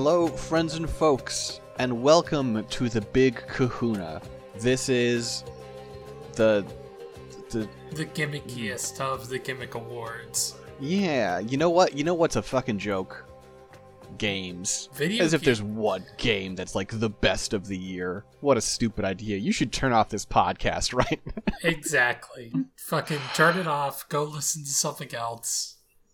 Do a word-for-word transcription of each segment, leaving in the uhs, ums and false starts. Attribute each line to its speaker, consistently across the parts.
Speaker 1: Hello, friends and folks, and welcome to the Big Kahuna. This is the the
Speaker 2: the gimmickiest of the gimmick awards.
Speaker 1: Yeah, you know what? You know what's a fucking joke? Games.
Speaker 2: Video
Speaker 1: As if
Speaker 2: game.
Speaker 1: there's one game that's like the best of the year. What a stupid idea. You should turn off this podcast right now.
Speaker 2: Exactly. Fucking turn it off. Go listen to something else.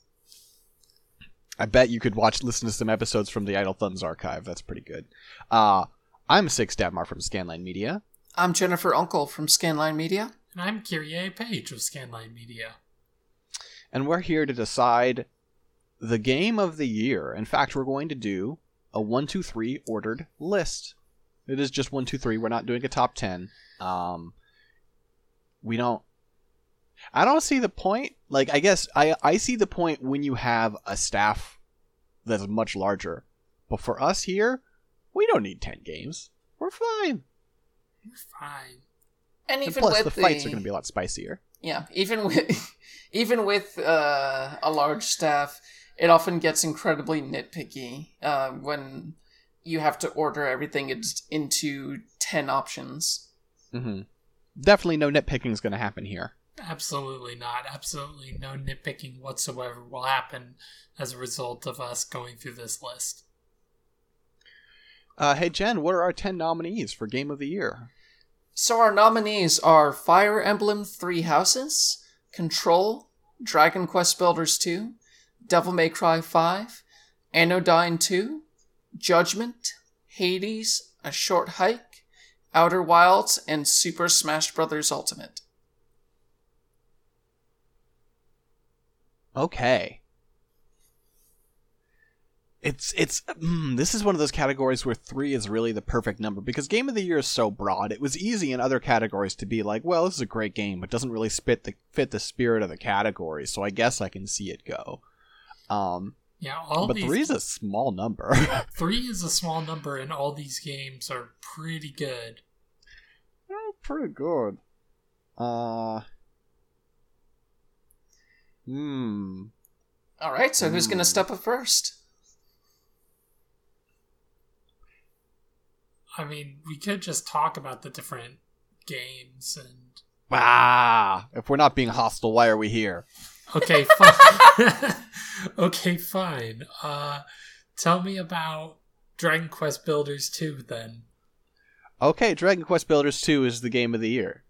Speaker 1: I bet you could watch, listen to some episodes from the Idle Thumbs archive. That's pretty good. Uh, I'm Six Dabmar from Scanline Media.
Speaker 3: I'm Jennifer Uncle from Scanline Media.
Speaker 2: And I'm Kyrie Page of Scanline Media.
Speaker 1: And we're here to decide the game of the year. In fact, we're going to do a one, two, three ordered list. It is just one, two, three. We're not doing a top ten. Um, we don't... I don't see the point. Like, I guess I, I see the point when you have a staff that's much larger. But for us here, we don't need ten games. We're fine.
Speaker 2: We're fine.
Speaker 3: And
Speaker 1: And
Speaker 3: even
Speaker 1: plus,
Speaker 3: with
Speaker 1: the fights are going to be a lot spicier.
Speaker 3: Yeah, even with even with uh, a large staff, it often gets incredibly nitpicky uh, when you have to order everything in- into ten options.
Speaker 1: Mm-hmm. Definitely no nitpicking is going to happen here.
Speaker 2: Absolutely not. Absolutely no nitpicking whatsoever will happen as a result of us going through this list.
Speaker 1: Uh, hey, Jen, what are our ten nominees for Game of the Year?
Speaker 3: So our nominees are Fire Emblem Three Houses, Control, Dragon Quest Builders two, Devil May Cry five, Anodyne two, Judgment, Hades, A Short Hike, Outer Wilds, and Super Smash Bros. Ultimate.
Speaker 1: Okay. It's, it's, mm, this is one of those categories where three is really the perfect number, because Game of the Year is so broad. It was easy in other categories to be like, well, this is a great game, but doesn't really fit the, fit the spirit of the category, so I guess I can see it go. Um,
Speaker 2: Yeah, all
Speaker 1: but
Speaker 2: these...
Speaker 1: three is a small number.
Speaker 2: Three is a small number, and all these games are pretty good.
Speaker 1: Oh, pretty good. Uh... Hmm.
Speaker 3: Alright, so who's
Speaker 1: Hmm.
Speaker 3: going to step up first?
Speaker 2: I mean, we could just talk about the different games and...
Speaker 1: Ah! If we're not being hostile, why are we here?
Speaker 2: Okay, fine. Okay, fine. Uh, tell me about Dragon Quest Builders two, then.
Speaker 1: Okay, Dragon Quest Builders two is the Game of the Year.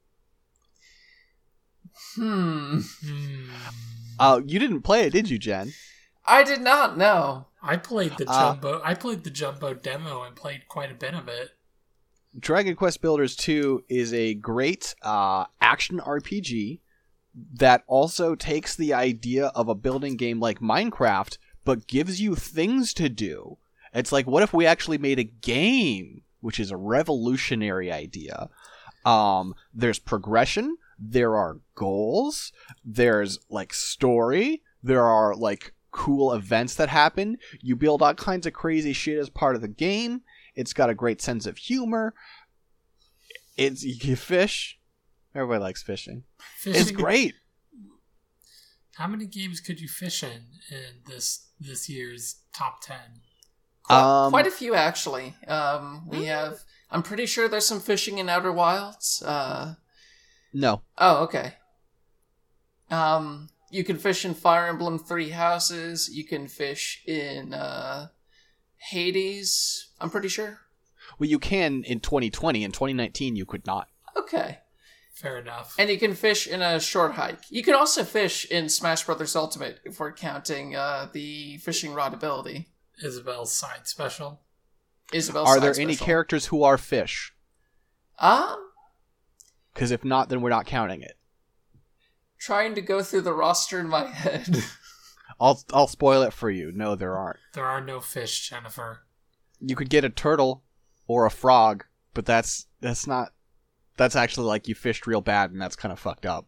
Speaker 3: Hmm.
Speaker 2: Hmm.
Speaker 1: Uh, you didn't play it, did you, Jen?
Speaker 3: I did not know.
Speaker 2: I played the
Speaker 1: Uh,
Speaker 2: jumbo. I played the jumbo demo and played quite a bit of it.
Speaker 1: Dragon Quest Builders two is a great uh, action R P G that also takes the idea of a building game like Minecraft, but gives you things to do. It's like, what if we actually made a game, which is a revolutionary idea. Um, there's progression, there are goals, there's like story, there are like cool events that happen. You build all kinds of crazy shit as part of the game. It's got a great sense of humor. It's you can fish. Everybody likes fishing.
Speaker 2: Fishing,
Speaker 1: It's great.
Speaker 2: How many games could you fish in in this this year's top ten?
Speaker 3: Quite,
Speaker 1: Um,
Speaker 3: quite a few, actually. Um, we have... I'm pretty sure there's some fishing in Outer Wilds. Uh,
Speaker 1: No.
Speaker 3: oh, okay. Um, you can fish in Fire Emblem Three Houses. You can fish in uh, Hades, I'm pretty sure.
Speaker 1: Well, you can in twenty twenty. In twenty nineteen, you could not.
Speaker 3: Okay.
Speaker 2: Fair enough.
Speaker 3: And you can fish in A Short Hike. You can also fish in Smash Bros. Ultimate, if we're counting uh, the fishing rod ability.
Speaker 2: Isabel's side special.
Speaker 3: Isabel's
Speaker 1: Are
Speaker 3: side
Speaker 1: there any
Speaker 3: special.
Speaker 1: characters who are fish?
Speaker 3: Um,
Speaker 1: Because if not, then we're not counting it.
Speaker 3: trying to go through the roster in my head.
Speaker 1: I'll I'll spoil it for you. No, there aren't.
Speaker 2: There are no fish, Jennifer.
Speaker 1: You could get a turtle or a frog, but that's that's not. That's actually like you fished real bad, and that's kind of fucked up.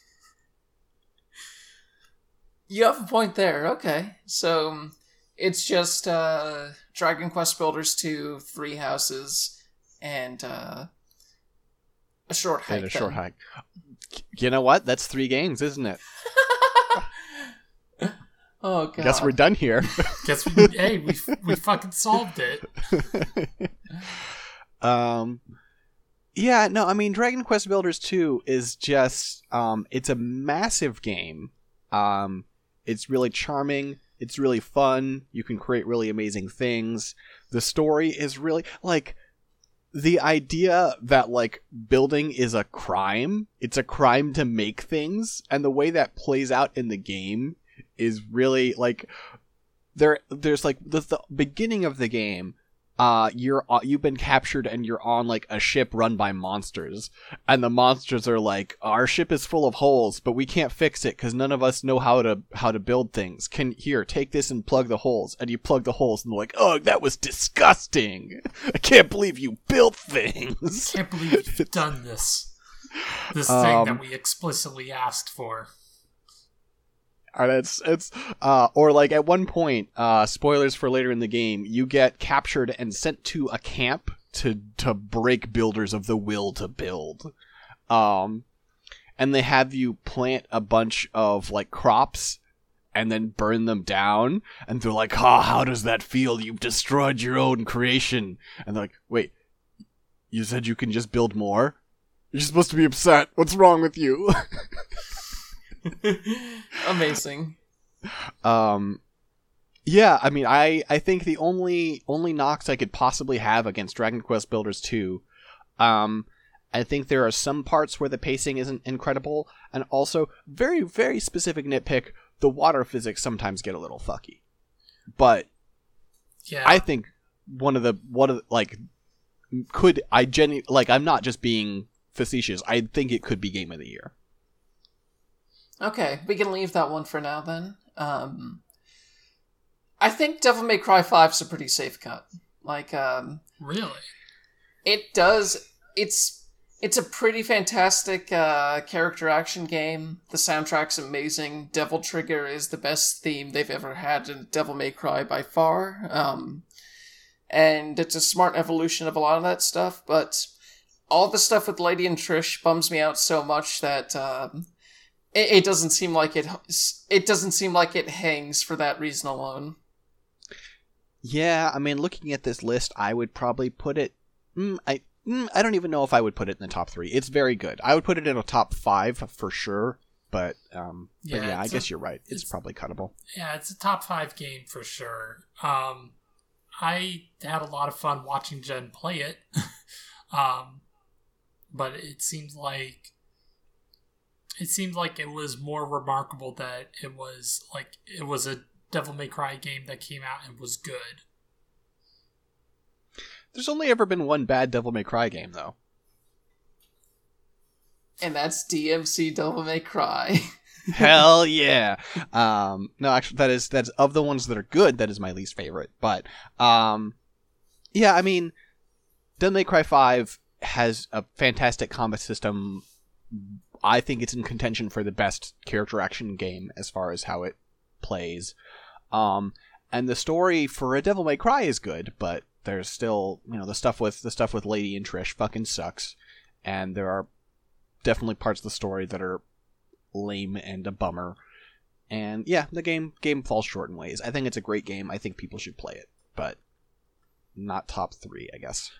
Speaker 3: You have a point there. Okay. So um, it's just uh, Dragon Quest Builders two, Three Houses, and uh, A Short Hike.
Speaker 1: And a short
Speaker 3: then.
Speaker 1: hike. You know what? That's three games, isn't it?
Speaker 3: Oh god.
Speaker 1: Guess we're done here.
Speaker 2: Guess we hey we we fucking solved it.
Speaker 1: um, yeah, no, I mean Dragon Quest Builders two is just um, it's a massive game. Um, it's really charming. It's really fun. You can create really amazing things. The story is really like the idea that like building is a crime. It's a crime to make things, and the way that plays out in the game is really like there there's like the, the beginning of the game, uh you're uh, you've been captured and you're on like a ship run by monsters, and the monsters are like, our ship is full of holes but we can't fix it because none of us know how to how to build things. Can here take this and plug the holes, and you plug the holes and they're like, oh, that was disgusting, I can't believe you built things.
Speaker 2: Can't believe you've done this this
Speaker 1: Um,
Speaker 2: thing that we explicitly asked for.
Speaker 1: And it's it's uh or like at one point, uh spoilers for later in the game, you get captured and sent to a camp to to break builders of the will to build. Um and they have you plant a bunch of like crops and then burn them down, and they're like, "Ha, oh, how does that feel? You've destroyed your own creation." And they're like, "Wait, you said you can just build more? You're supposed to be upset. What's wrong with you?"
Speaker 3: Amazing.
Speaker 1: Um, yeah, I mean, I, I think the only only knocks I could possibly have against Dragon Quest Builders two, um, I think there are some parts where the pacing isn't incredible, and also, very, very specific nitpick, the water physics sometimes get a little fucky. But
Speaker 2: Yeah.
Speaker 1: I think one of the, one of the, like, could, I genu- like, I'm not just being facetious, I think it could be Game of the Year.
Speaker 3: Okay, we can leave that one for now then. Um, I think Devil May Cry five is a pretty safe cut. Like, um,
Speaker 2: Really?
Speaker 3: it does. It's it's a pretty fantastic uh, character action game. The soundtrack's amazing. Devil Trigger is the best theme they've ever had in Devil May Cry by far. Um, and it's a smart evolution of a lot of that stuff. But all the stuff with Lady and Trish bums me out so much that. Um, It, it doesn't seem like it. It doesn't seem like it hangs for that reason alone.
Speaker 1: Yeah, I mean, looking at this list, I would probably put it. Mm, I mm, I don't even know if I would put it in the top three. It's very good. I would put it in a top five for sure. But um, yeah, but yeah I guess a, you're right. It's, it's probably cuttable.
Speaker 2: Yeah, it's a top five game for sure. Um, I had a lot of fun watching Jen play it, um, but it seems like. It seemed like it was more remarkable that it was like it was a Devil May Cry game that came out and was good.
Speaker 1: There's only ever been one bad Devil May Cry game, though.
Speaker 3: And that's D M C Devil May Cry.
Speaker 1: Hell yeah! Um, no, actually, that is that's of the ones that are good. That is my least favorite. But um, yeah, I mean, Devil May Cry five has a fantastic combat system. I think it's in contention for the best character action game as far as how it plays. Um, and the story for a Devil May Cry is good, but there's still, you know, the stuff with the stuff with Lady and Trish fucking sucks. And there are definitely parts of the story that are lame and a bummer. And yeah, the game game falls short in ways. I think it's a great game. I think people should play it, but not top three, I guess.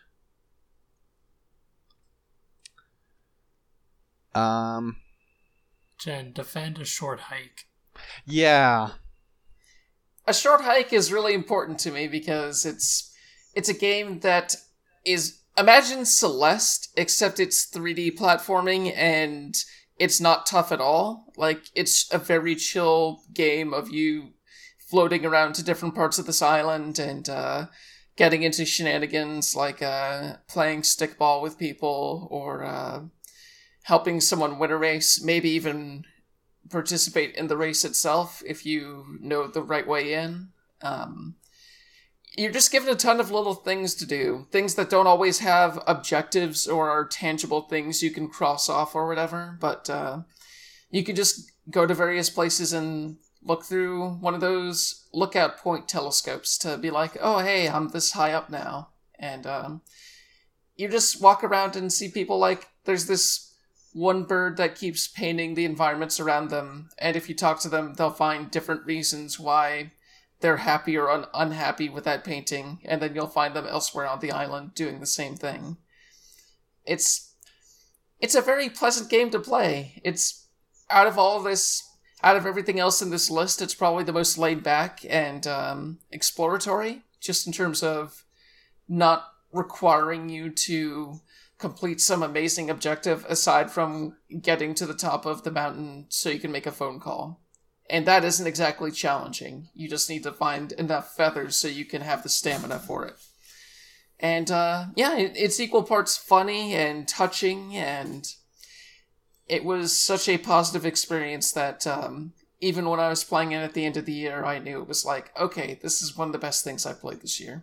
Speaker 1: Um,
Speaker 2: Jen, defend a short hike.
Speaker 1: Yeah.
Speaker 3: A short hike is really important to me because it's it's a game that is, imagine Celeste, except it's three D platforming and it's not tough at all. Like, it's a very chill game of you floating around to different parts of this island and uh, getting into shenanigans like uh, playing stickball with people or uh, helping someone win a race, maybe even participate in the race itself if you know the right way in. Um, you're just given a ton of little things to do, things that don't always have objectives or are tangible things you can cross off or whatever, but uh, you can just go to various places and look through one of those lookout point telescopes to be like, oh, hey, I'm this high up now. And um, you just walk around and see people like, there's this one bird that keeps painting the environments around them, and if you talk to them, they'll find different reasons why they're happy or un- unhappy with that painting, and then you'll find them elsewhere on the island doing the same thing. It's it's a very pleasant game to play. It's, out of all of this, out of everything else in this list, it's probably the most laid back and um, exploratory, just in terms of not requiring you to complete some amazing objective aside from getting to the top of the mountain so you can make a phone call. And that isn't exactly challenging. You just need to find enough feathers so you can have the stamina for it. And, uh, yeah, it, it's equal parts funny and touching, and it was such a positive experience that, um, even when I was playing it at the end of the year, I knew it was like, okay, this is one of the best things I've played this year.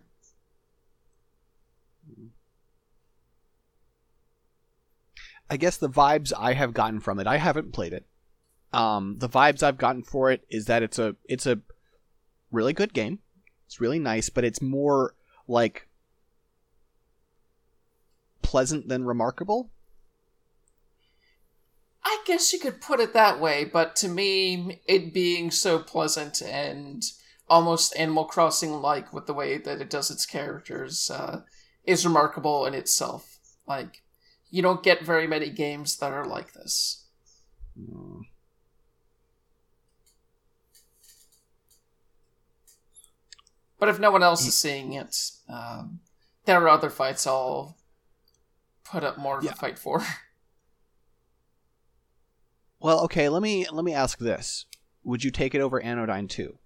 Speaker 1: I guess the vibes I have gotten from it, I haven't played it. Um, the vibes I've gotten for it is that it's a it's a really good game. It's really nice, but it's more like pleasant than remarkable.
Speaker 3: I guess you could put it that way, but to me, it being so pleasant and almost Animal Crossing-like with the way that it does its characters uh, is remarkable in itself. Like, you don't get very many games that are like this.
Speaker 1: Mm.
Speaker 3: But if no one else is seeing it, um, there are other fights I'll put up more of yeah. a fight for.
Speaker 1: Well, okay, let me let me ask this. Would you take it over Anodyne two?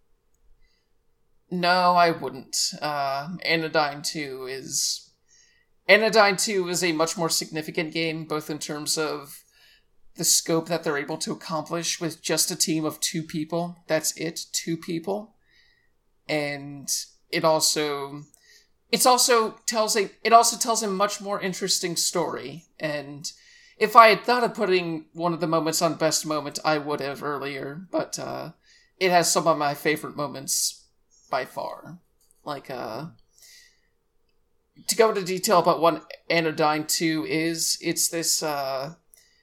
Speaker 3: No, I wouldn't. Uh, Anodyne two is... Anodyne two is a much more significant game, both in terms of the scope that they're able to accomplish with just a team of two people. That's it, two people. And it also... It's also tells a it also tells a much more interesting story. And if I had thought of putting one of the moments on best moment, I would have earlier. But uh, it has some of my favorite moments by far. Like, uh, to go into detail about what Anodyne two is, it's this, uh,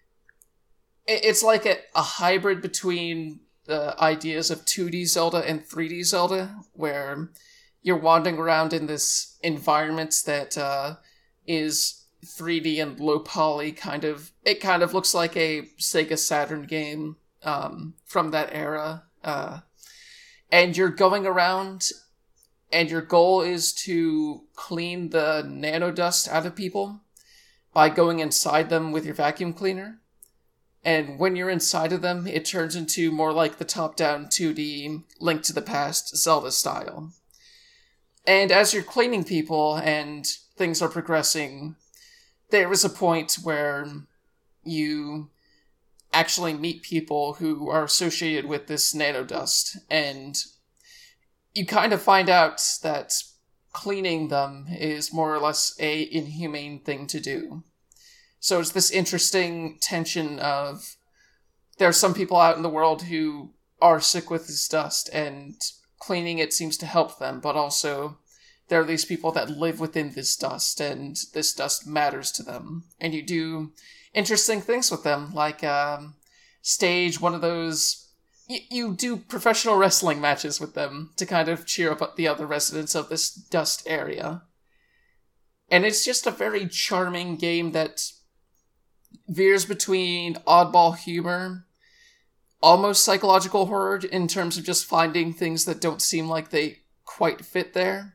Speaker 3: it's like a, a hybrid between the ideas of two D Zelda and three D Zelda, where you're wandering around in this environment that uh, is three D and low poly, kind of. It kind of looks like a Sega Saturn game um, from that era. Uh, and you're going around, and your goal is to clean the nanodust out of people by going inside them with your vacuum cleaner. And when you're inside of them, it turns into more like the top-down two D Link to the Past Zelda style. And as you're cleaning people and things are progressing, there is a point where you actually meet people who are associated with this nanodust, and you kind of find out that cleaning them is more or less a inhumane thing to do. So it's this interesting tension of there are some people out in the world who are sick with this dust, and cleaning it seems to help them, but also there are these people that live within this dust, and this dust matters to them. And you do interesting things with them, like um, stage one of those... Y- you do professional wrestling matches with them to kind of cheer up the other residents of this dust area. And it's just a very charming game that veers between oddball humor, almost psychological horror in terms of just finding things that don't seem like they quite fit there,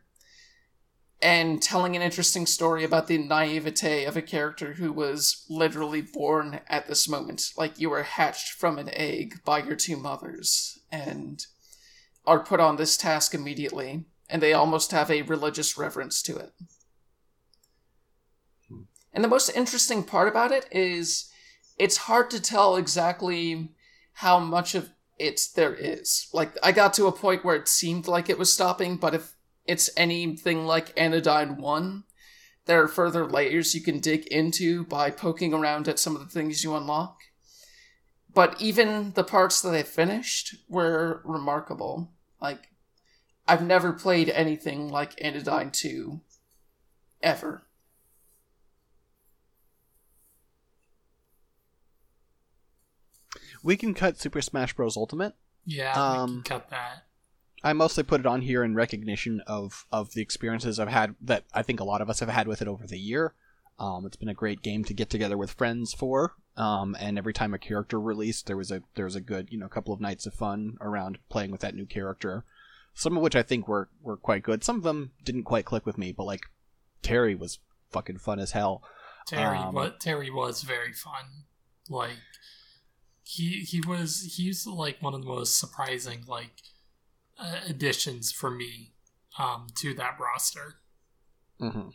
Speaker 3: and telling an interesting story about the naivete of a character who was literally born at this moment. Like, you were hatched from an egg by your two mothers, and are put on this task immediately, and they almost have a religious reverence to it. And the most interesting part about it is it's hard to tell exactly how much of it there is. Like, I got to a point where it seemed like it was stopping, but if it's anything like Anodyne one, there are further layers you can dig into by poking around at some of the things you unlock. But even the parts that I finished were remarkable. Like, I've never played anything like Anodyne two, ever.
Speaker 1: We can cut Super Smash Bros. Ultimate.
Speaker 2: Yeah,
Speaker 1: Um,
Speaker 2: we can cut that.
Speaker 1: I mostly put it on here in recognition of, of the experiences I've had that I think a lot of us have had with it over the year. Um, it's been a great game to get together with friends for. Um, and every time a character released, there was a there was a good you know couple of nights of fun around playing with that new character. Some of which I think were, were quite good. Some of them didn't quite click with me, but like Terry was fucking fun as hell.
Speaker 2: Terry,
Speaker 1: um,
Speaker 2: what Terry was very fun. Like he he was he's like one of the most surprising like uh, additions for me um, to that roster.
Speaker 1: Mm-hmm.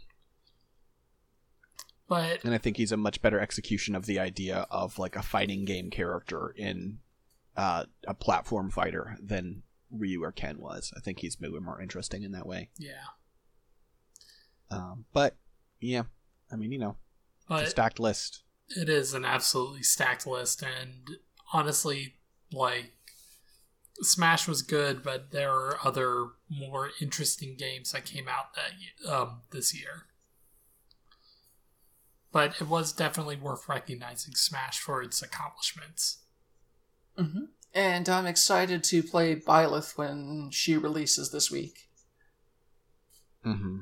Speaker 2: But
Speaker 1: and I think he's a much better execution of the idea of like a fighting game character in uh, a platform fighter than Ryu or Ken was. I think he's maybe more interesting in that way.
Speaker 2: Yeah.
Speaker 1: Um, but yeah, I mean, you know,
Speaker 2: but
Speaker 1: it's a stacked list.
Speaker 2: It is an absolutely stacked list, and honestly, like Smash was good, but there are other more interesting games that came out that um, this year. But it was definitely worth recognizing Smash for its accomplishments.
Speaker 3: Mm-hmm. And I'm excited to play Byleth when she releases this week.
Speaker 1: Mm-hmm.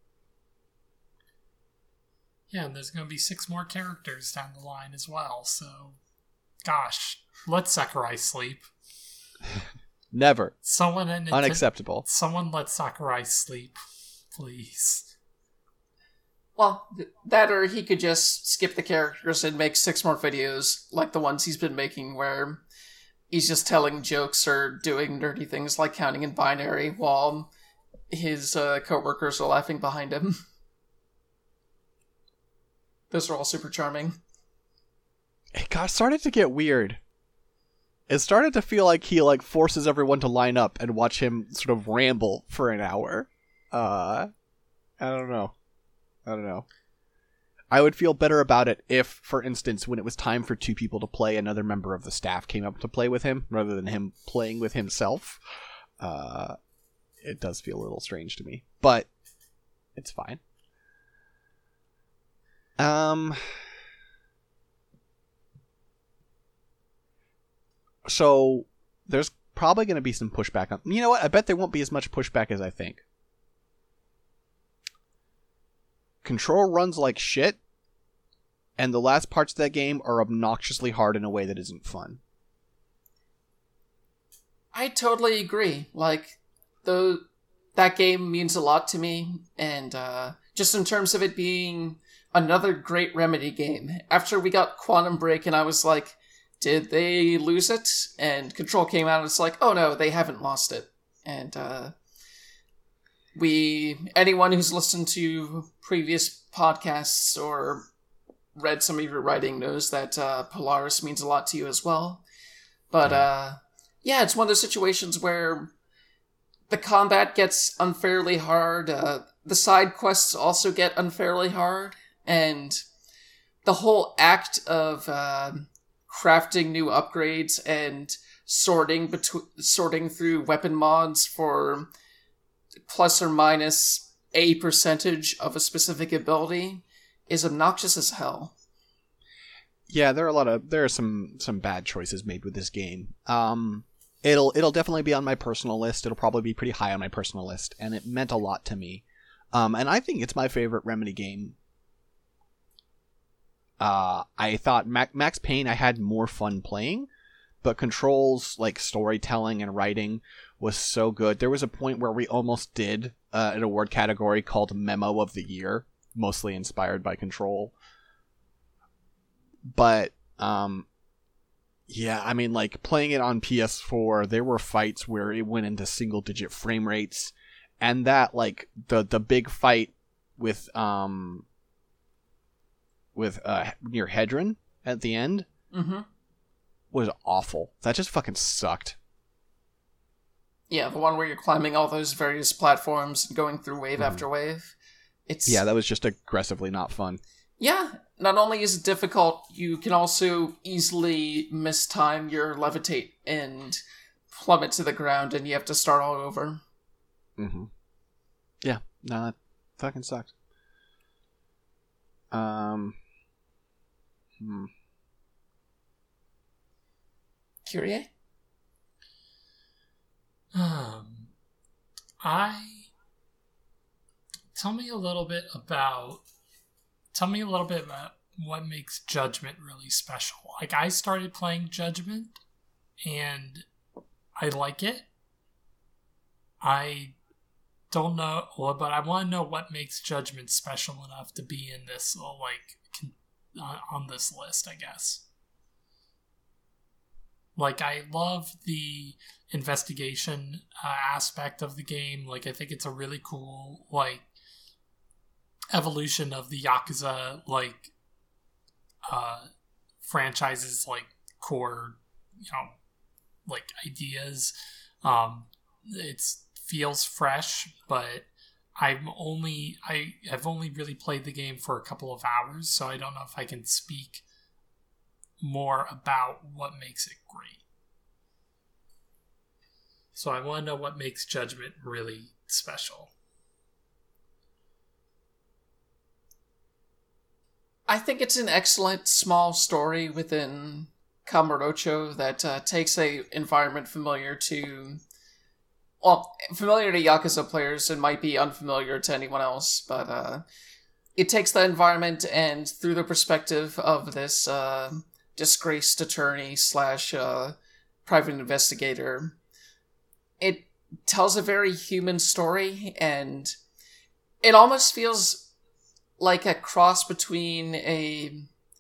Speaker 2: Yeah, and there's going to be six more characters down the line as well, so... Gosh, let Sakurai sleep.
Speaker 1: Never.
Speaker 2: Someone in
Speaker 1: Unacceptable.
Speaker 2: Someone let Sakurai sleep, please.
Speaker 3: Well, th- that or he could just skip the characters and make six more videos like the ones he's been making where he's just telling jokes or doing nerdy things like counting in binary while his uh, co-workers are laughing behind him. Those are all super charming.
Speaker 1: It got started to get weird. It started to feel like he like forces everyone to line up and watch him sort of ramble for an hour. Uh, I don't know. I don't know. I would feel better about it if, for instance, when it was time for two people to play, another member of the staff came up to play with him rather than him playing with himself. Uh, it does feel a little strange to me, but it's fine. Um. So there's probably going to be some pushback on. You know what? I bet there won't be as much pushback as I think. Control runs like shit, and the last parts of that game are obnoxiously hard in a way that isn't fun.
Speaker 3: I totally agree. Like, the that game means a lot to me, and uh, just in terms of it being another great Remedy game. After we got Quantum Break, and I was like, did they lose it? And Control came out, and it's like, oh no, they haven't lost it. And uh, we, anyone who's listened to previous podcasts or read some of your writing knows that uh, Polaris means a lot to you as well. But uh, yeah, it's one of those situations where the combat gets unfairly hard. Uh, the side quests also get unfairly hard. And the whole act of uh, crafting new upgrades and sorting between sorting through weapon mods for plus or minus a percentage of a specific ability is obnoxious as hell.
Speaker 1: Yeah, there are a lot of there are some some bad choices made with this game. Um, it'll it'll definitely be on my personal list. It'll probably be pretty high on my personal list, and it meant a lot to me. Um, and I think it's my favorite Remedy game. Uh, I thought Mac- Max Payne I had more fun playing, but Control's like storytelling and writing was so good. There was a point where we almost did uh, an award category called Memo of the Year, mostly inspired by Control. But um, yeah, I mean, like playing it on P S four, there were fights where it went into single-digit frame rates, and that like the the big fight with um. with uh, near Hedron at the end
Speaker 3: mm-hmm.
Speaker 1: was awful. That just fucking sucked.
Speaker 3: Yeah, the one where you're climbing all those various platforms and going through wave
Speaker 1: mm.
Speaker 3: after wave. It's
Speaker 1: Yeah, that was just aggressively not fun.
Speaker 3: Yeah, not only is it difficult, you can also easily mistime your levitate and plummet to the ground and you have to start all over.
Speaker 1: Mm-hmm. Yeah, no, that fucking sucked. Um... Hmm.
Speaker 3: Kyrie?
Speaker 2: Um, I tell me a little bit about. Tell me a little bit about what makes Judgment really special. Like, I started playing Judgment, and I like it. I don't know, well, but I want to know what makes Judgment special enough to be in this, like, con- on this list, I guess. Like, I love the investigation uh, aspect of the game. Like, I think it's a really cool, like, evolution of the Yakuza, like, uh, franchise's, like, core, you know, like, ideas. Um, it's feels fresh, but I'm only, I have only really played the game for a couple of hours, so I don't know if I can speak more about what makes it great. So I want to know what makes Judgment really special.
Speaker 3: I think it's an excellent small story within Kamurocho that uh, takes a environment familiar to, well, familiar to Yakuza players and might be unfamiliar to anyone else, but uh, it takes that environment and through the perspective of this uh, disgraced attorney slash uh, private investigator, it tells a very human story, and it almost feels like a cross between a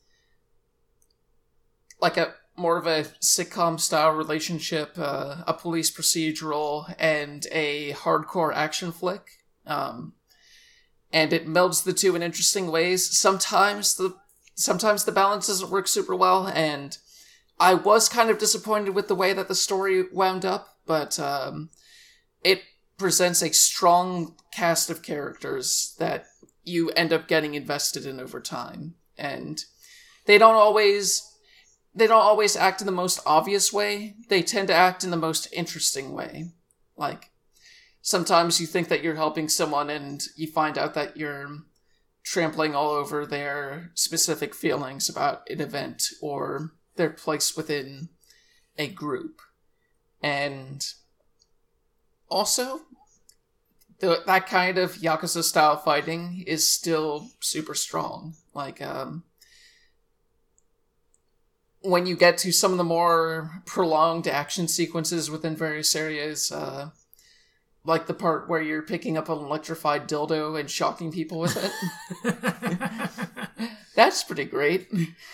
Speaker 3: like a more of a sitcom style relationship, uh, a police procedural, and a hardcore action flick. Um, and it melds the two in interesting ways. Sometimes the sometimes the balance doesn't work super well, and I was kind of disappointed with the way that the story wound up, but um, it presents a strong cast of characters that you end up getting invested in over time. And they don't always they don't always act in the most obvious way. They tend to act in the most interesting way. Like, sometimes you think that you're helping someone and you find out that you're trampling all over their specific feelings about an event or their place within a group. And also, the, that kind of Yakuza-style fighting is still super strong. Like, um, when you get to some of the more prolonged action sequences within various areas, uh, like the part where you're picking up an electrified dildo and shocking people with it. That's pretty great.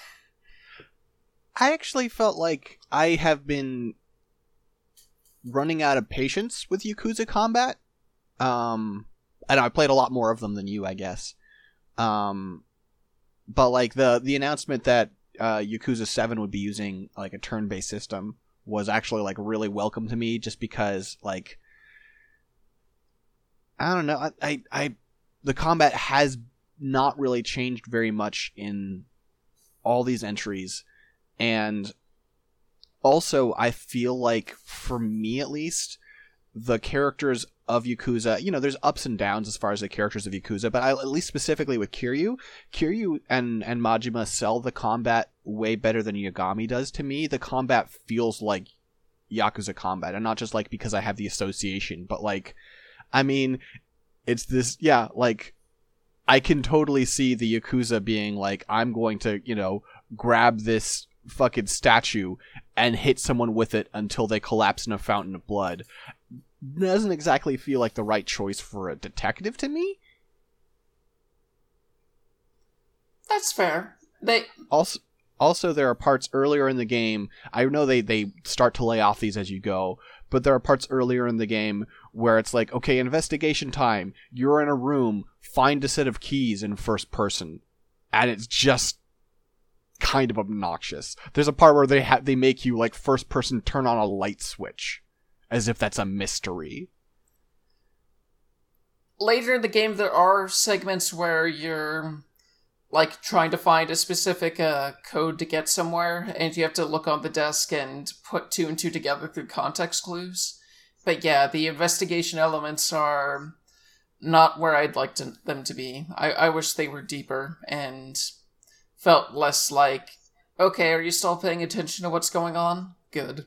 Speaker 1: I actually felt like I have been running out of patience with Yakuza combat. Um, I know I played a lot more of them than you, I guess. Um, but like the the announcement that uh, Yakuza seven would be using like a turn-based system was actually like really welcome to me, just because like I don't know, I I, I the combat has not really changed very much in all these entries, and also I feel like, for me at least, the characters of Yakuza, you know, there's ups and downs as far as the characters of Yakuza, but I, at least specifically with Kiryu, Kiryu and, and Majima sell the combat way better than Yagami does to me. The combat feels like Yakuza combat, and not just like because I have the association, but like, I mean, it's this, yeah, like, I can totally see the Yakuza being like, I'm going to, you know, grab this fucking statue and hit someone with it until they collapse in a fountain of blood. Doesn't exactly feel like the right choice for a detective to me.
Speaker 3: That's fair. They
Speaker 1: also also there are parts earlier in the game. I know they they start to lay off these as you go, but there are parts earlier in the game where it's like, okay, investigation time. You're in a room, find a set of keys in first person, and it's just kind of obnoxious. There's a part where they ha- they make you like first person turn on a light switch, as if that's a mystery.
Speaker 3: Later in the game, there are segments where you're like trying to find a specific uh, code to get somewhere, and you have to look on the desk and put two and two together through context clues. But yeah, the investigation elements are not where I'd like to, them to be. I, I wish they were deeper and felt less like, okay, are you still paying attention to what's going on? good.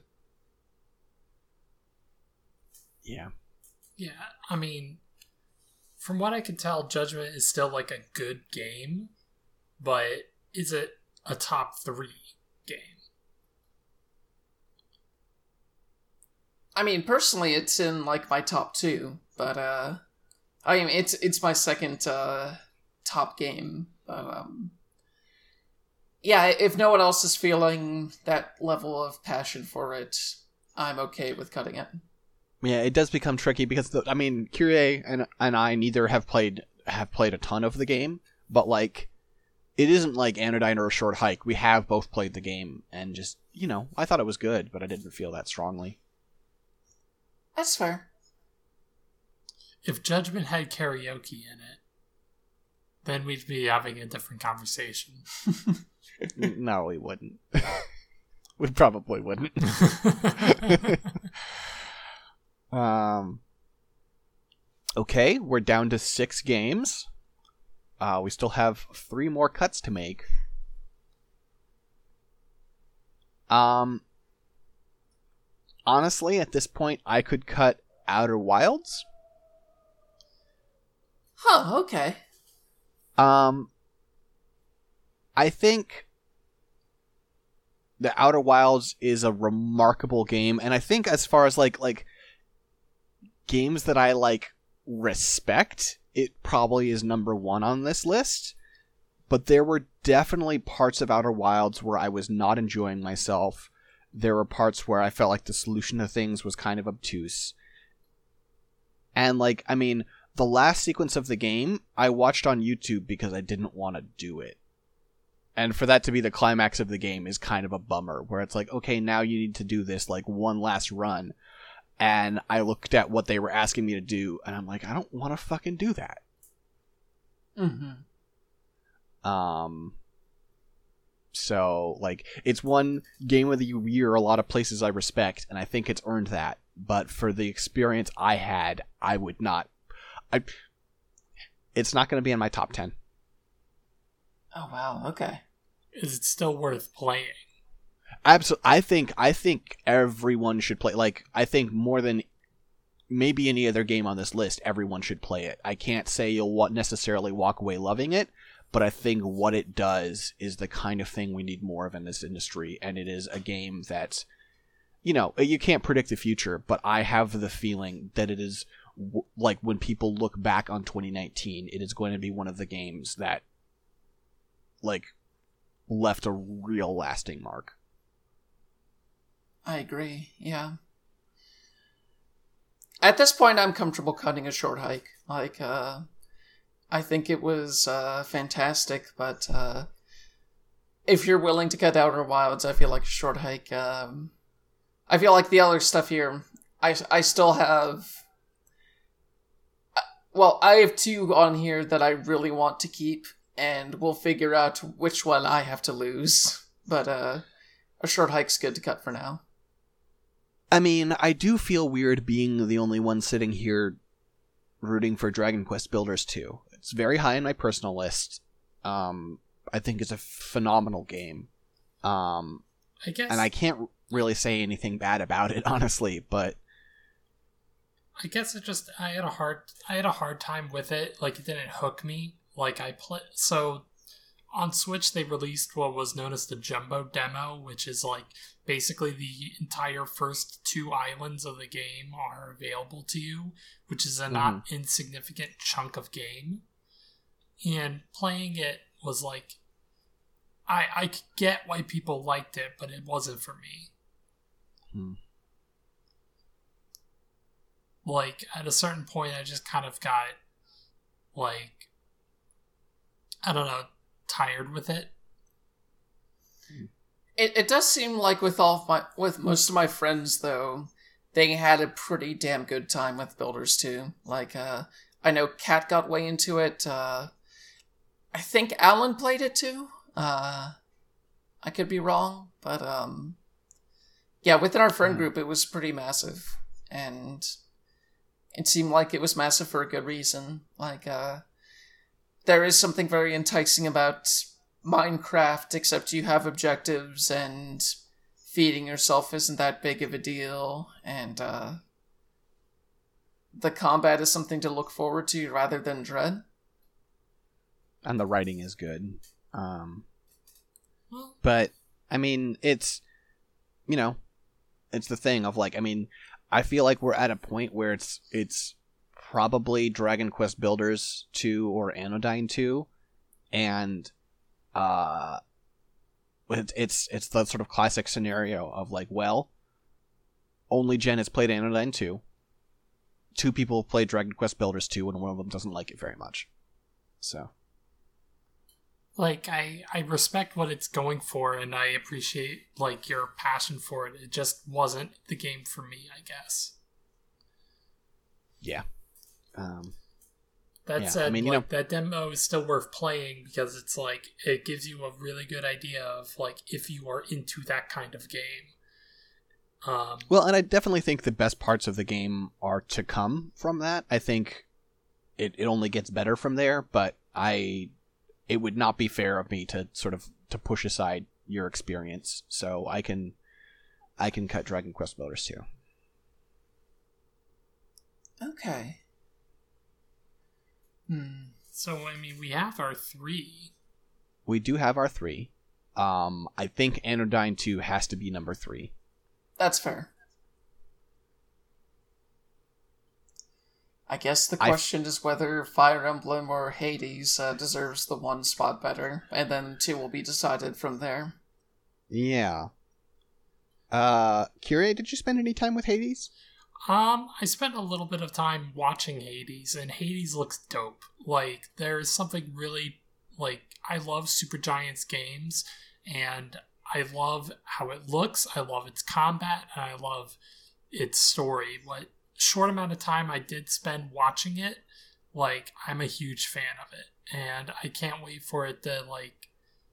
Speaker 1: Yeah.
Speaker 2: Yeah, I mean, from what I can tell, Judgment is still like a good game, but is it a top three game?
Speaker 3: I mean, personally, it's in like my top two, but uh, I mean, it's it's my second uh top game. But, um, yeah, if no one else is feeling that level of passion for it, I'm okay with cutting it.
Speaker 1: Yeah, it does become tricky because the, I mean, Kyrie and and I neither have played have played a ton of the game, but like, it isn't like Anodyne or A Short Hike. We have both played the game, and just you know, I thought it was good, but I didn't feel that strongly.
Speaker 3: That's fair.
Speaker 2: If Judgment had karaoke in it, then we'd be having a different conversation.
Speaker 1: No, we wouldn't. We probably wouldn't. um. Okay, we're down to six games. Uh, we still have three more cuts to make. Um. Honestly, at this point, I could cut Outer Wilds.
Speaker 3: Huh, okay.
Speaker 1: Um, I think the Outer Wilds is a remarkable game, and I think as far as like like games that I like respect, it probably is number one on this list. But there were definitely parts of Outer Wilds where I was not enjoying myself. There were parts where I felt like the solution to things was kind of obtuse. And, like, I mean, the last sequence of the game, I watched on YouTube because I didn't want to do it. And for that to be the climax of the game is kind of a bummer, where it's like, okay, now you need to do this, like, one last run. And I looked at what they were asking me to do, and I'm like, I don't want to fucking do that.
Speaker 3: Mm-hmm.
Speaker 1: Um... So, like, it's one game of the year a lot of places I respect, and I think it's earned that. But for the experience I had, I would not. I. It's not going to be in my top ten.
Speaker 3: Oh wow, okay.
Speaker 2: Is it still worth playing?
Speaker 1: Absolutely, I think I think everyone should play. Like, I think more than maybe any other game on this list, everyone should play it. I can't say you'll necessarily walk away loving it. But I think what it does is the kind of thing we need more of in this industry. And it is a game that, you know, you can't predict the future, but I have the feeling that it is, w- like, when people look back on twenty nineteen, it is going to be one of the games that, like, left a real lasting mark.
Speaker 3: I agree, yeah. At this point, I'm comfortable cutting A Short Hike. Like, uh... I think it was uh, fantastic, but uh, if you're willing to cut Outer Wilds, I feel like A Short Hike. Um, I feel like the other stuff here, I, I still have. Well, I have two on here that I really want to keep, and we'll figure out which one I have to lose. But uh, A Short Hike's good to cut for now.
Speaker 1: I mean, I do feel weird being the only one sitting here rooting for Dragon Quest Builders two. It's very high in my personal list. Um, I think it's a phenomenal game. Um,
Speaker 2: I guess,
Speaker 1: and I can't really say anything bad about it, honestly. But
Speaker 2: I guess it just I had a hard I had a hard time with it. Like, it didn't hook me. Like, I play so on Switch they released what was known as the Jumbo Demo, which is like basically the entire first two islands of the game are available to you, which is a mm-hmm. not insignificant chunk of game. And playing it was like, I I could get why people liked it, but it wasn't for me.
Speaker 1: Hmm.
Speaker 2: Like, at a certain point, I just kind of got, like, I don't know, tired with it.
Speaker 3: It it does seem like with all of my with most of my friends though, they had a pretty damn good time with Builders two. Like, uh, I know Kat got way into it. Uh, I think Alan played it too. Uh, I could be wrong, but um, yeah, within our friend group, it was pretty massive, and it seemed like it was massive for a good reason. Like, uh, there is something very enticing about Minecraft, except you have objectives and feeding yourself isn't that big of a deal, and uh, the combat is something to look forward to rather than dread.
Speaker 1: And the writing is good. Um, but, I mean, it's, you know, it's the thing of, like, I mean, I feel like we're at a point where it's it's probably Dragon Quest Builders two or Anodyne two, and uh, it, it's it's the sort of classic scenario of, like, well, only Jen has played Anodyne two, two people have played Dragon Quest Builders two, and one of them doesn't like it very much. So...
Speaker 2: Like, I, I respect what it's going for, and I appreciate, like, your passion for it. It just wasn't the game for me, I guess.
Speaker 1: Yeah. Um,
Speaker 2: that
Speaker 1: yeah,
Speaker 2: said,
Speaker 1: I mean,
Speaker 2: like,
Speaker 1: you know,
Speaker 2: that demo is still worth playing because it's, like, it gives you a really good idea of, like, if you are into that kind of game. Um,
Speaker 1: well, and I definitely think the best parts of the game are to come from that. I think it, it only gets better from there, but I... it would not be fair of me to sort of to push aside your experience, so I can I can cut Dragon Quest Builders too.
Speaker 3: Okay. Hmm.
Speaker 2: So I mean, we have our three.
Speaker 1: We do have our three. Um, I think Anodyne two has to be number three.
Speaker 3: That's fair. I guess the question f- is whether Fire Emblem or Hades uh, deserves the one spot better, and then two will be decided from there.
Speaker 1: Yeah. Uh, Kyrie, did you spend any time with Hades?
Speaker 2: Um, I spent a little bit of time watching Hades, and Hades looks dope. Like, there's something really, like, I love Supergiant's games, and I love how it looks, I love its combat, and I love its story. What short amount of time I did spend watching it, like, I'm a huge fan of it, and I can't wait for it to, like,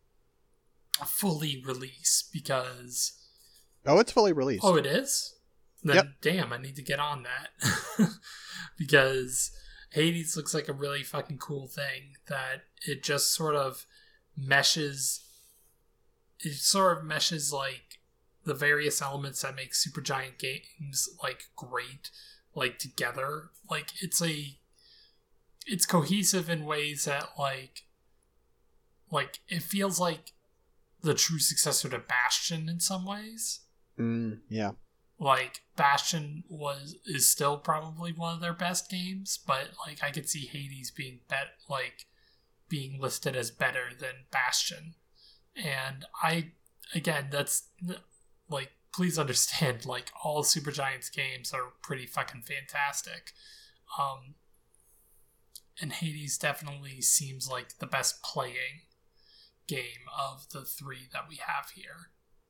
Speaker 2: fully release, because...
Speaker 1: Oh, it's fully released.
Speaker 2: Oh, it is? Then,
Speaker 1: yep.
Speaker 2: Damn, I need to get on that. Because Hades looks like a really fucking cool thing, that it just sort of meshes... It sort of meshes, like, the various elements that make Supergiant games, like, great, like, together. Like, it's a... It's cohesive in ways that, like... Like, it feels like the true successor to Bastion in some ways.
Speaker 1: Mm, yeah.
Speaker 2: Like, Bastion was is still probably one of their best games, but, like, I could see Hades being bet like being listed as better than Bastion. And I, again, that's, like, please understand, like, all Supergiant's games are pretty fucking fantastic. Um, and Hades definitely seems like the best playing game of the three that we have here.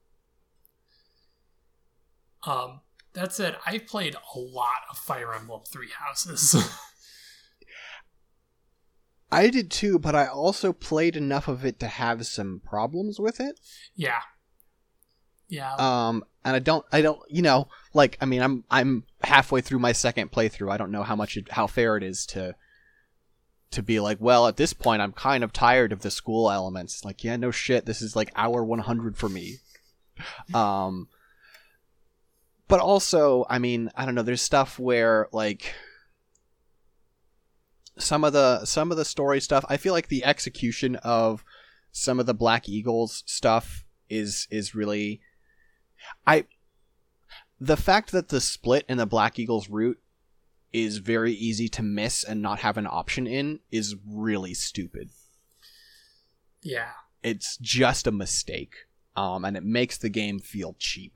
Speaker 2: Um, that said, I've played a lot of Fire Emblem Three Houses.
Speaker 1: I did too, but I also played enough of it to have some problems with it.
Speaker 2: Yeah. Yeah.
Speaker 1: Um, and I don't, I don't, you know, like, I mean, I'm, I'm halfway through my second playthrough. I don't know how much, it, how fair it is to, to be like, well, at this point, I'm kind of tired of the school elements. Like, yeah, no shit. This is like hour one hundred for me. Um, but also, I mean, I don't know. There's stuff where, like, some of the some of the story stuff, I feel like the execution of some of the Black Eagles stuff is is really, I the fact that the split in the Black Eagles route is very easy to miss and not have an option in is really stupid.
Speaker 2: Yeah.
Speaker 1: It's just a mistake. Um, and it makes the game feel cheap.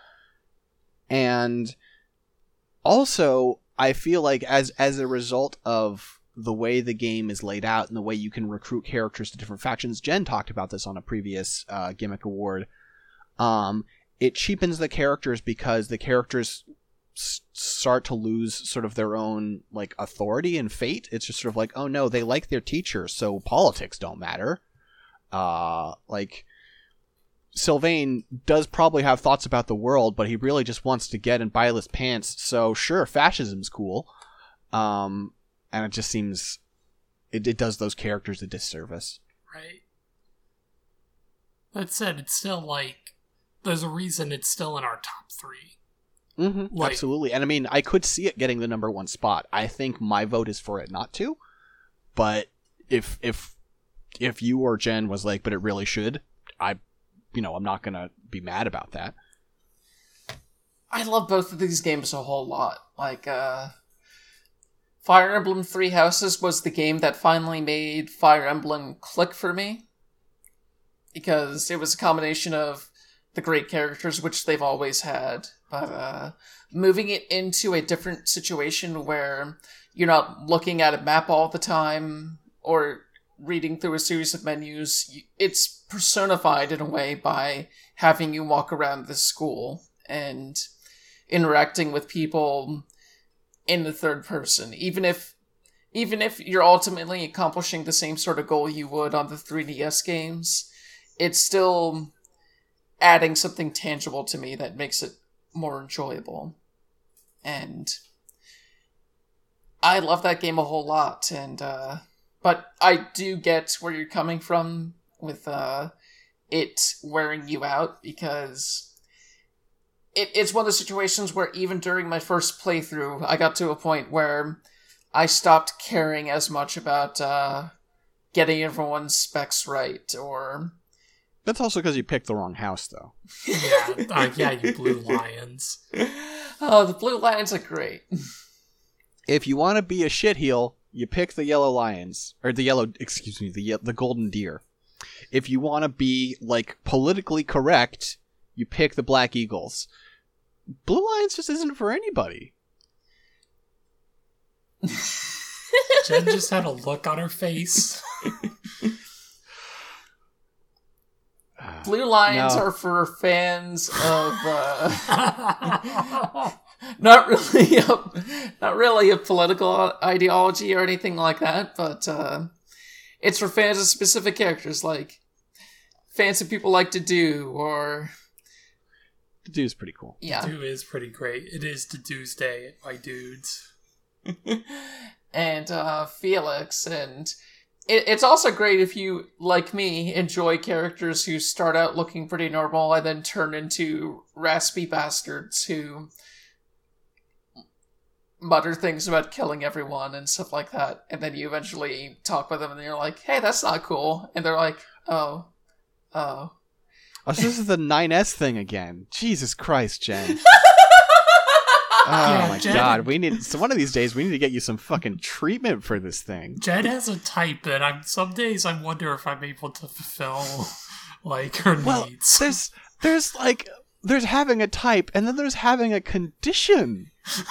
Speaker 1: And also, I feel like as as a result of the way the game is laid out and the way you can recruit characters to different factions, Jen talked about this on a previous uh, Gimmick Award, um, it cheapens the characters because the characters s- start to lose sort of their own, like, authority and fate. It's just sort of like, oh no, they like their teacher, so politics don't matter. Uh, like... Sylvain does probably have thoughts about the world, but he really just wants to get in Byleth's pants, so sure, fascism's cool. Um, and it just seems... It, it does those characters a disservice.
Speaker 2: Right. That said, it's still, like, there's a reason it's still in our top three.
Speaker 1: Mm-hmm,
Speaker 2: Like-
Speaker 1: absolutely. And I mean, I could see it getting the number one spot. I think my vote is for it not to. But if if if you or Jen was like, but it really should, I, you know, I'm not gonna be mad about that.
Speaker 3: I love both of these games a whole lot. Like, uh, Fire Emblem Three Houses was the game that finally made Fire Emblem click for me. Because it was a combination of the great characters, which they've always had, but uh, moving it into a different situation where you're not looking at a map all the time or reading through a series of menus. It's personified in a way by having you walk around the school and interacting with people in the third person, even if even if you're ultimately accomplishing the same sort of goal you would on the three D S games, it's still adding something tangible to me that makes it more enjoyable. And I love that game a whole lot, and uh but I do get where you're coming from with uh it wearing you out, because It, it's one of the situations where even during my first playthrough, I got to a point where I stopped caring as much about uh, getting everyone's specs right, or...
Speaker 1: That's also because you picked the wrong house, though.
Speaker 2: Yeah, uh, yeah, you blue lions.
Speaker 3: Oh, the blue lions are great.
Speaker 1: If you want to be a shitheel, you pick the yellow lions. Or the yellow, excuse me, the ye- the golden deer. If you want to be, like, politically correct, you pick the black eagles. Blue Lions just isn't for anybody.
Speaker 2: Jen just had a look on her face.
Speaker 3: Blue lions
Speaker 1: No.
Speaker 3: are for fans of... Uh, not really a, not really a political ideology or anything like that, but uh, it's for fans of specific characters, like fans of people like to do, or...
Speaker 1: The dude's pretty cool.
Speaker 3: Yeah.
Speaker 2: Do is pretty great. It is to Tuesday, my dudes.
Speaker 3: And uh, Felix, and it, it's also great if you, like me, enjoy characters who start out looking pretty normal and then turn into raspy bastards who mutter things about killing everyone and stuff like that, and then you eventually talk with them and you're like, hey, that's not cool, and they're like, oh, oh.
Speaker 1: Oh, so this is the nine S thing again. Jesus Christ, Jen. Oh
Speaker 2: Yeah,
Speaker 1: my
Speaker 2: Jen-
Speaker 1: god, we need so one of these days we need to get you some fucking treatment for this thing.
Speaker 2: Jen has a type that I'm. Some days I wonder if I'm able to fulfill, like, her
Speaker 1: Well,
Speaker 2: needs.
Speaker 1: there's there's like there's having a type and then there's having a condition.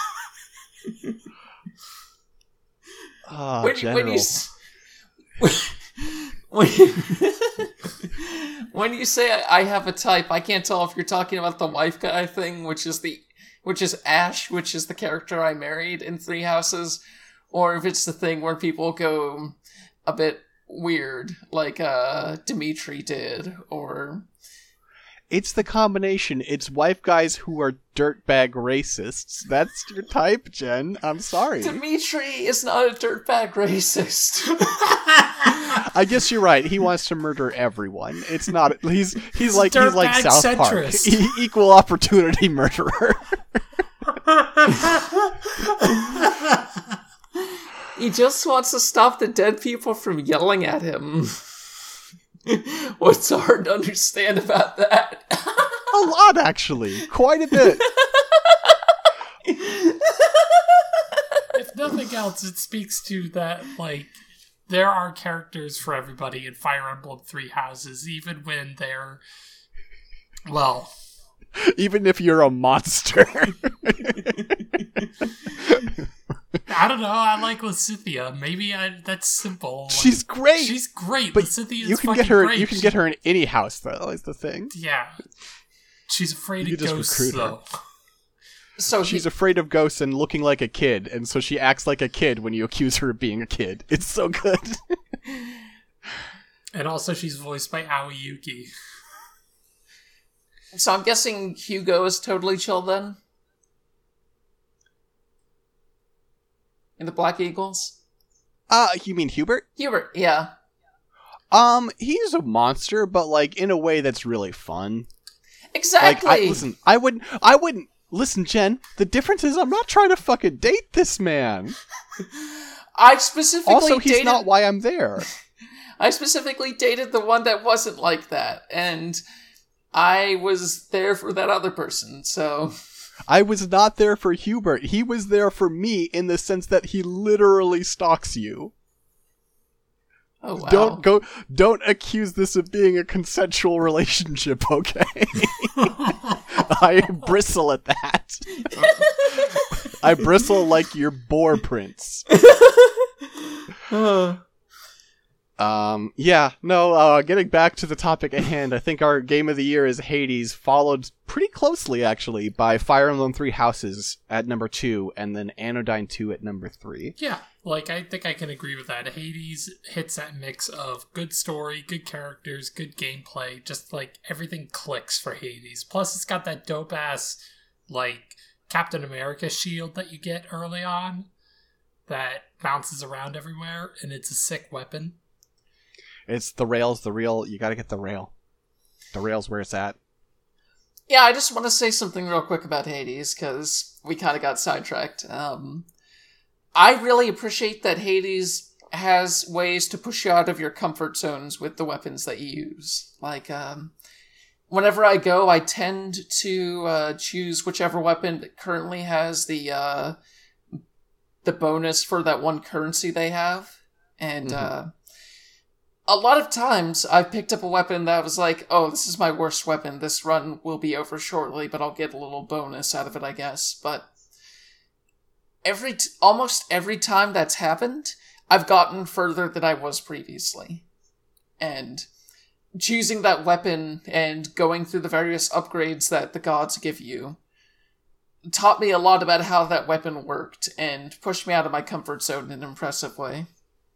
Speaker 1: Ah,
Speaker 3: when,
Speaker 1: general.
Speaker 3: when you s- when you, when you say I have a type, I can't tell if you're talking about the wife guy thing, which is the which is Ash, which is the character I married in Three Houses, or if it's the thing where people go a bit weird, like uh, Dimitri did, or
Speaker 1: It's the combination. It's wife guys who are dirtbag racists. That's your type, Jen. I'm sorry.
Speaker 3: Dimitri is not a dirtbag racist.
Speaker 1: I guess you're right. He wants to murder everyone. It's not. He's he's,
Speaker 2: He's
Speaker 1: like he's like
Speaker 2: dirtbag
Speaker 1: South Park,
Speaker 2: centrist.
Speaker 1: E- equal opportunity murderer.
Speaker 3: He just wants to stop the dead people from yelling at him. What's hard to understand about that?
Speaker 1: A lot, actually, quite a bit.
Speaker 2: If nothing else, it speaks to that, like, there are characters for everybody in Fire Emblem Three Houses, even when they're, well,
Speaker 1: Even if you're a monster.
Speaker 2: I don't know, I like Lysithea. Maybe I, that's simple. Like,
Speaker 1: She's great.
Speaker 2: She's great.
Speaker 1: but
Speaker 2: Lysithea is
Speaker 1: you can
Speaker 2: fucking
Speaker 1: get her.
Speaker 2: great.
Speaker 1: You can get her in any house, though. Is the thing.
Speaker 2: Yeah. She's afraid
Speaker 1: You
Speaker 2: of
Speaker 1: just
Speaker 2: ghosts,
Speaker 1: recruit her.
Speaker 2: though.
Speaker 3: So
Speaker 1: She's
Speaker 3: he,
Speaker 1: afraid of ghosts and looking like a kid, and so she acts like a kid when you accuse her of being a kid. It's so good.
Speaker 2: And also, she's voiced by Aoi Yuki.
Speaker 3: so I'm guessing Hugo is totally chill then? In the Black Eagles?
Speaker 1: Uh, you mean Hubert?
Speaker 3: Hubert, yeah.
Speaker 1: Um, he's a monster, but like in a way that's really fun.
Speaker 3: Exactly.
Speaker 1: Like, I, listen, I wouldn't, I wouldn't, listen, Jen, the difference is I'm not trying to fucking date this man.
Speaker 3: I specifically
Speaker 1: Also, he's
Speaker 3: dated...
Speaker 1: not why I'm there.
Speaker 3: I specifically dated the one that wasn't like that, and I was there for that other person, so...
Speaker 1: I was not there for Hubert. He was there for me in the sense that he literally stalks you.
Speaker 3: Oh, wow.
Speaker 1: Don't go. Don't accuse this of being a consensual relationship, okay? I bristle at that. I bristle like your boar prince. Um, yeah, no, uh, getting back to the topic at hand, I think our game of the year is Hades, followed pretty closely, actually, by Fire Emblem Three Houses at number two, and then Anodyne two at number three.
Speaker 2: Yeah, like, I think I can agree with that. Hades hits that mix of good story, good characters, good gameplay, just, like, everything clicks for Hades. Plus, it's got that dope-ass, like, Captain America shield that you get early on that bounces around everywhere, and it's a sick weapon.
Speaker 1: It's the rails, the real, you gotta get the rail. The rail's where it's at.
Speaker 3: Yeah, I just want to say something real quick about Hades, because we kind of got sidetracked. Um, I really appreciate that Hades has ways to push you out of your comfort zones with the weapons that you use. Like, um, whenever I go, I tend to uh, choose whichever weapon that currently has the, uh, the bonus for that one currency they have. And, mm-hmm. uh, a lot of times, I've picked up a weapon that was like, oh, this is my worst weapon. This run will be over shortly, but I'll get a little bonus out of it, I guess. But every t- almost every time that's happened, I've gotten further than I was previously. And choosing that weapon and going through the various upgrades that the gods give you taught me a lot about how that weapon worked and pushed me out of my comfort zone in an impressive way.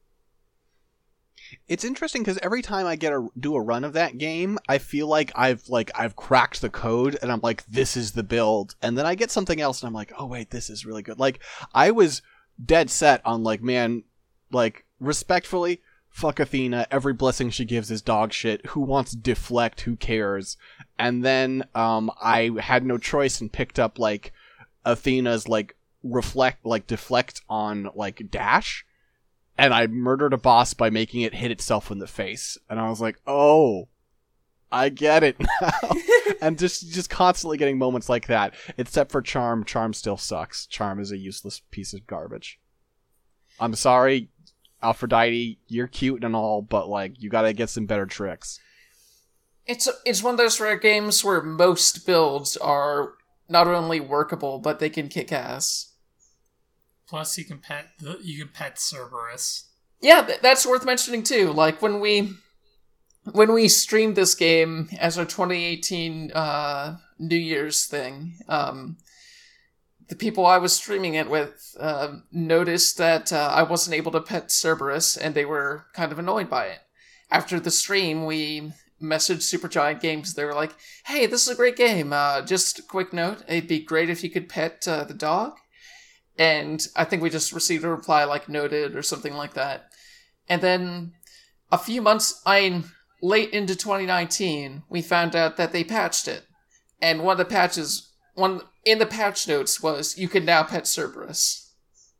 Speaker 1: It's interesting because every time I get a do a run of that game, I feel like I've like I've cracked the code and I'm like, this is the build, and then I get something else and I'm like, oh wait, this is really good. Like I was dead set on like, man, like respectfully, fuck Athena. Every blessing she gives is dog shit. Who wants deflect? Who cares? And then um, I had no choice and picked up like Athena's like reflect, like deflect on like dash. And I murdered a boss by making it hit itself in the face. And I was like, oh, I get it now. And just just constantly getting moments like that. Except for Charm. Charm still sucks. Charm is a useless piece of garbage. I'm sorry, Aphrodite, you're cute and all, but like you gotta get some better tricks.
Speaker 3: It's it's one of those rare games where most builds are not only workable, but they can kick ass.
Speaker 2: Plus, you can pet the, you can pet Cerberus.
Speaker 3: Yeah, th- that's worth mentioning too. Like when we when we streamed this game as our twenty eighteen uh, New Year's thing, um, the people I was streaming it with uh, noticed that uh, I wasn't able to pet Cerberus, and they were kind of annoyed by it. After the stream, we messaged Supergiant Games. They were like, "Hey, this is a great game. Uh, just a quick note: it'd be great if you could pet uh, the dog." And I think we just received a reply like noted or something like that. And then a few months, I mean, late into twenty nineteen, we found out that they patched it. And one of the patches, one in the patch notes was, you can now pet Cerberus.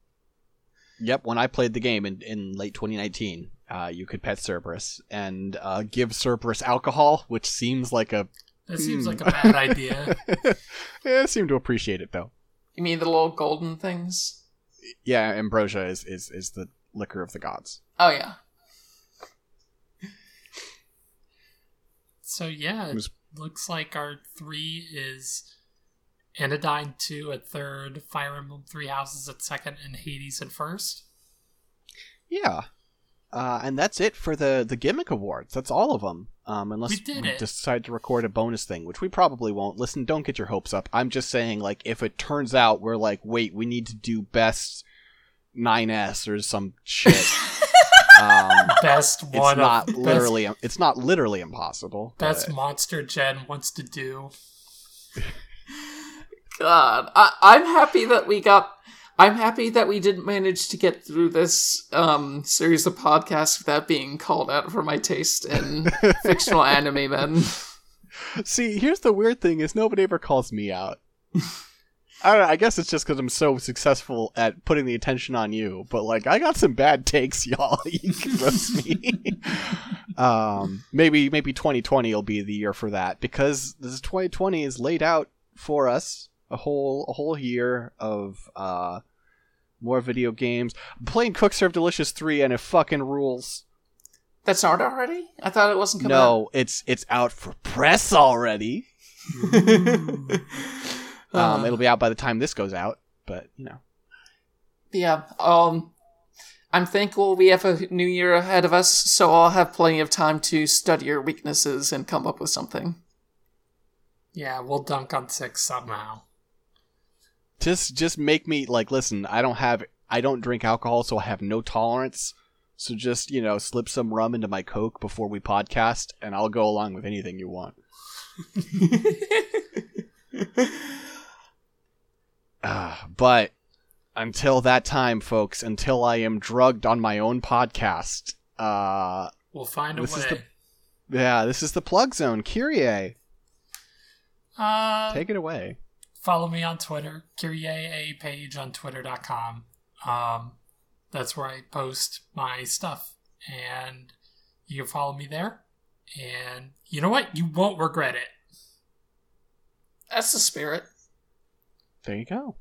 Speaker 1: Yep, when I played the game in, in late twenty nineteen, uh, you could pet Cerberus and uh, give Cerberus alcohol, which seems like a...
Speaker 2: That seems hmm. like a bad idea.
Speaker 1: Yeah, I seem to appreciate it, though.
Speaker 3: You mean the little golden things?
Speaker 1: Yeah, ambrosia is, is, is the liquor of the gods.
Speaker 3: Oh, yeah.
Speaker 2: So, yeah, it was... looks like our three is Anodyne two at third, Fire Emblem Three Houses at second, and Hades at first.
Speaker 1: Yeah. Uh, and that's it for the, the Gimmick Awards. That's all of them. Um, unless
Speaker 2: we,
Speaker 1: we decide to record a bonus thing, which we probably won't. Listen, don't get your hopes up. I'm just saying, like, if it turns out we're like, wait, we need to do best nine S or some shit. um,
Speaker 2: best one.
Speaker 1: It's not
Speaker 2: of,
Speaker 1: literally.
Speaker 2: Best,
Speaker 1: it's not literally impossible.
Speaker 2: Best
Speaker 1: but...
Speaker 2: monster Jen wants to do.
Speaker 3: God, I, I'm happy that we got. I'm happy that we didn't manage to get through this um, series of podcasts without being called out for my taste in fictional anime, then.
Speaker 1: See, here's the weird thing: is nobody ever calls me out. I don't know, I guess it's just because I'm so successful at putting the attention on you. But like, I got some bad takes, y'all. You can roast me. um, maybe maybe twenty twenty will be the year for that, because this twenty twenty is laid out for us a whole a whole year of uh more video games. I'm playing Cook Serve Delicious three, and it fucking rules.
Speaker 3: That's out already? I thought it wasn't coming out.
Speaker 1: No, it's it's out for press already. Um, it'll be out by the time this goes out, but, you know.
Speaker 3: Yeah, um, I'm thankful we have a new year ahead of us, so I'll have plenty of time to study your weaknesses and come up with something.
Speaker 2: Yeah, we'll dunk on six somehow.
Speaker 1: Just just make me, like, listen, I don't have, I don't drink alcohol, so I have no tolerance, so just, you know, slip some rum into my Coke before we podcast, and I'll go along with anything you want. Uh, but until that time, folks, until I am drugged on my own podcast, uh,
Speaker 2: we'll find a
Speaker 1: this
Speaker 2: way.
Speaker 1: Is the, yeah, this is the Plug Zone. Kyrie,
Speaker 2: uh,
Speaker 1: take it away.
Speaker 2: Follow me on Twitter, Kyrie A page on twitter dot com. Um, that's where I post my stuff, and you can follow me there. And you know what? You won't regret it.
Speaker 3: That's the spirit.
Speaker 1: There you go.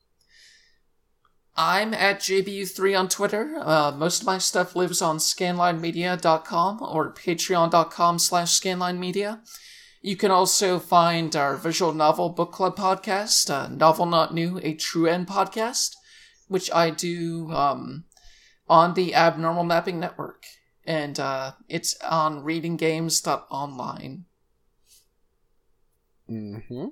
Speaker 3: I'm at J B U three on Twitter. Uh, most of my stuff lives on scanline media dot com or patreon dot com slash scanline media. You can also find our visual novel book club podcast, uh, Novel Not New, a True End podcast, which I do um, on the Abnormal Mapping Network. And uh, it's on reading games dot online.
Speaker 1: Mm-hmm.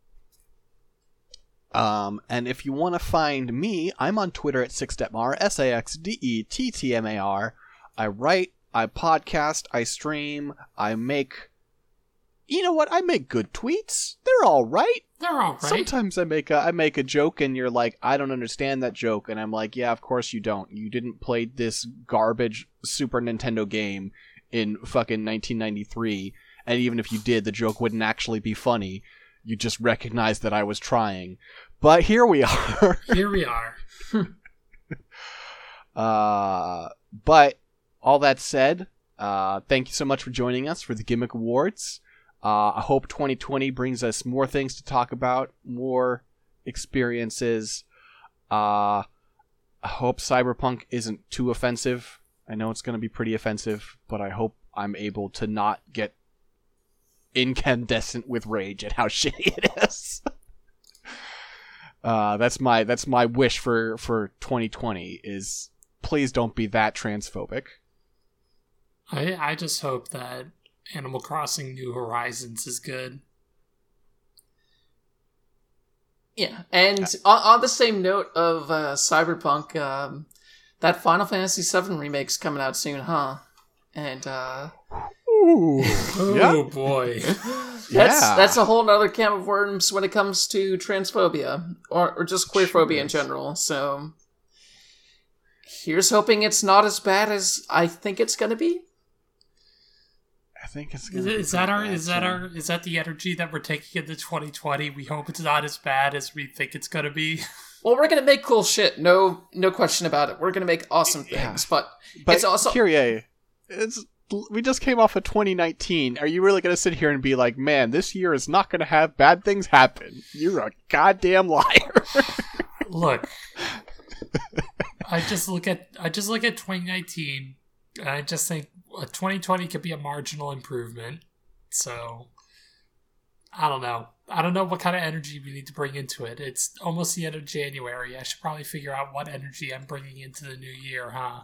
Speaker 1: Um, and if you want to find me, I'm on Twitter at Sixdettmar, S A X D E T T M A R. I write, I podcast, I stream, I make... You know what? I make good tweets. They're all right.
Speaker 2: They're all right.
Speaker 1: Sometimes I make a, I make a joke and you're like, I don't understand that joke. And I'm like, yeah, of course you don't. You didn't play this garbage Super Nintendo game in fucking nineteen ninety-three. And even if you did, the joke wouldn't actually be funny. You just recognized that I was trying. But here we are.
Speaker 2: Here we are.
Speaker 1: uh, but all that said, uh, thank you so much for joining us for the Gimmick Awards. Uh, I hope twenty twenty brings us more things to talk about, more experiences. Uh, I hope Cyberpunk isn't too offensive. I know it's going to be pretty offensive, but I hope I'm able to not get incandescent with rage at how shitty it is. uh, that's my that's my wish for, for twenty twenty is please don't be that transphobic.
Speaker 2: I I just hope that Animal Crossing New Horizons is good.
Speaker 3: Yeah, and on, on the same note of uh, Cyberpunk, um, that Final Fantasy seven remake's coming out soon, huh? And uh,
Speaker 1: Ooh,
Speaker 2: oh
Speaker 1: yeah.
Speaker 2: boy,
Speaker 3: that's
Speaker 1: Yeah.
Speaker 3: that's a whole other can of worms when it comes to transphobia or or just queerphobia in general. So here's hoping it's not as bad as I think it's gonna be.
Speaker 1: I think it's
Speaker 2: is,
Speaker 1: gonna
Speaker 2: it,
Speaker 1: be
Speaker 2: is that our
Speaker 1: bad,
Speaker 2: is that
Speaker 1: too.
Speaker 2: our is that the energy that we're taking into twenty twenty? We hope it's not as bad as we think it's gonna be.
Speaker 3: Well, we're gonna make cool shit. No, no question about it. We're gonna make awesome things,
Speaker 1: Yeah.
Speaker 3: but,
Speaker 1: But
Speaker 3: it's also
Speaker 1: Kyrie, it's we just came off of twenty nineteen. Are you really going to sit here and be like, man, this year is not going to have bad things happen? You're a goddamn liar.
Speaker 2: Look, I just look at I just look at twenty nineteen, and I just think uh, twenty twenty could be a marginal improvement. So I don't know. I don't know what kind of energy we need to bring into it. It's almost the end of January. I should probably figure out what energy I'm bringing into the new year, huh?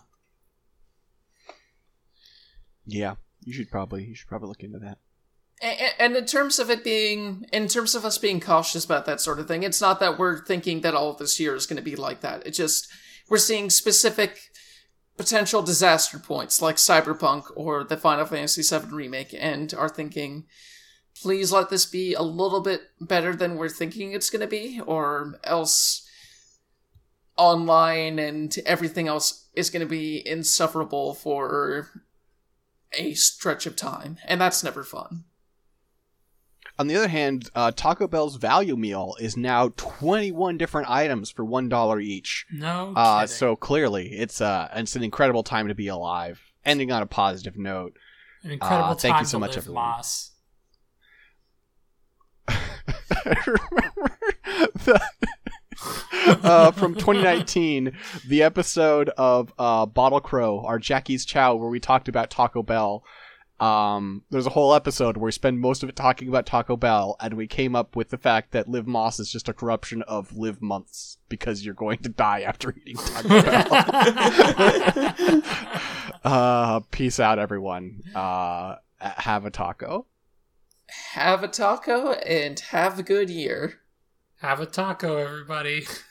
Speaker 1: Yeah, you should probably you should probably look into that.
Speaker 3: And, and in terms of it being, in terms of us being cautious about that sort of thing, it's not that we're thinking that all of this year is going to be like that. It's just, we're seeing specific potential disaster points like Cyberpunk or the Final Fantasy seven remake and are thinking, please let this be a little bit better than we're thinking it's going to be, or else online and everything else is going to be insufferable for a stretch of time. And that's never fun.
Speaker 1: On the other hand, uh, Taco Bell's value meal is now twenty-one different items for one dollar each.
Speaker 2: No
Speaker 1: uh,
Speaker 2: kidding.
Speaker 1: So clearly, it's uh, it's an incredible time to be alive. Ending on a positive note.
Speaker 2: An incredible
Speaker 1: uh, thank
Speaker 2: time
Speaker 1: you so
Speaker 2: to
Speaker 1: much,
Speaker 2: live,
Speaker 1: everyone.
Speaker 2: Moss.
Speaker 1: I remember the, uh, from twenty nineteen, the episode of uh, Bottle Crow, our Jackie's Chow, where we talked about Taco Bell. Um, there's a whole episode where we spend most of it talking about Taco Bell, and we came up with the fact that Live Moss is just a corruption of Live Months, because you're going to die after eating Taco Bell. uh, peace out, everyone. Uh, have a taco.
Speaker 3: Have a taco and have a good year.
Speaker 2: Have a taco, everybody.